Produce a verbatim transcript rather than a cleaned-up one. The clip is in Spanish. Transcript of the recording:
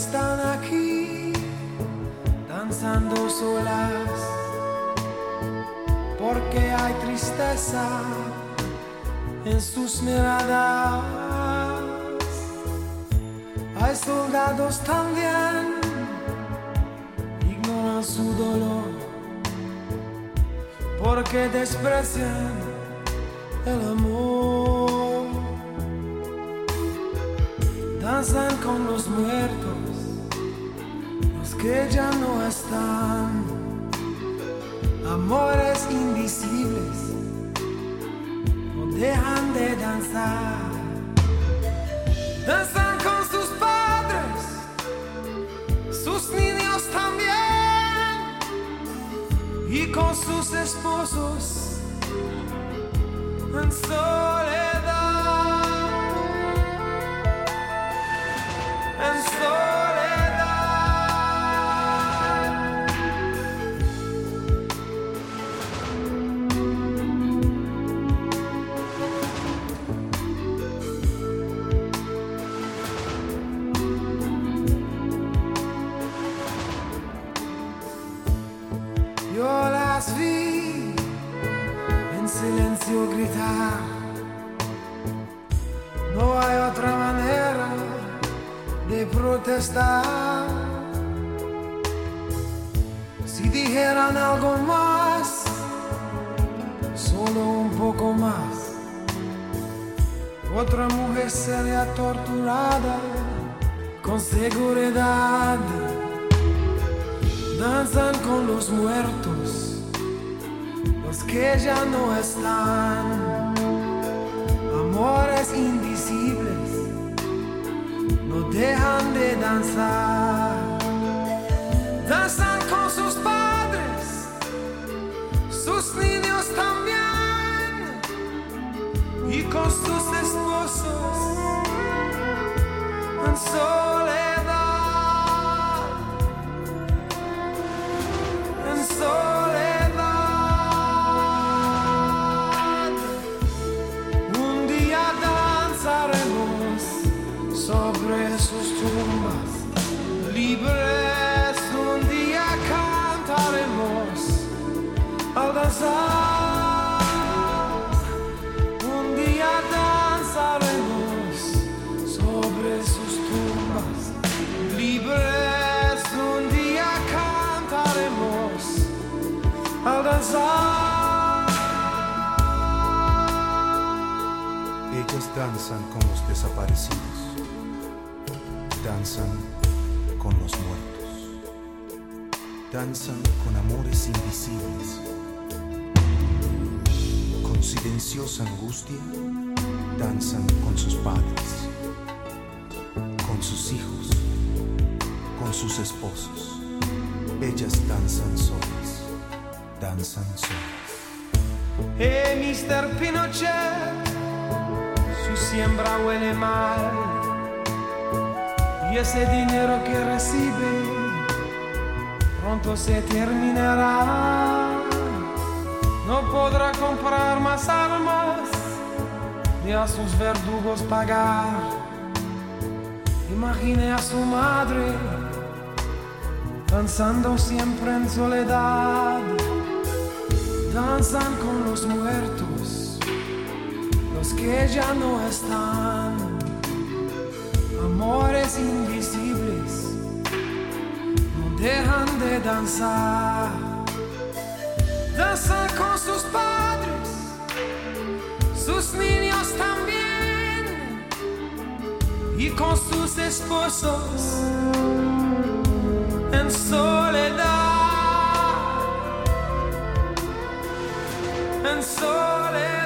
están aquí danzando solas, porque hay tristeza en sus miradas. Hay soldados también, ignoran su dolor, porque desprecian el amor. Danzan con los muertos, los que ya no están, amores invisibles no dejan de danzar. Danzan con sus padres, sus niños también, y con sus esposos en soledad, en soledad. Yo las vi en silencio gritar. No hay otra manera de protestar. Si dijeran algo más, solo un poco más, otra mujer sería torturada con seguridad. Danzan con los muertos, los que ya no están, amores invisibles no dejan de danzar. Danzan con sus padres, sus niños también, y con sus esposos en soledad. Soledad, un día danzaremos sobre sus tumbas, libres un día cantaremos al danzar, un día danzaremos sobre sus tumbas, libres un día cantaremos al danzar. Ellas danzan con los desaparecidos, danzan con los muertos, danzan con amores invisibles, con silenciosa angustia, danzan con sus padres, con sus hijos, con sus esposos. Ellas danzan solas, danzan solas. Hey, mister Pinochet, su siembra huele mal, y ese dinero que recibe pronto se terminará. No podrá comprar más armas ni a sus verdugos pagar. Imagine a su madre danzando siempre en soledad. Danzan con los muertos, los que ya no están, amores invisibles no dejan de danzar. Danzan con sus padres, sus niños también, y con sus esposos en soledad, en soledad.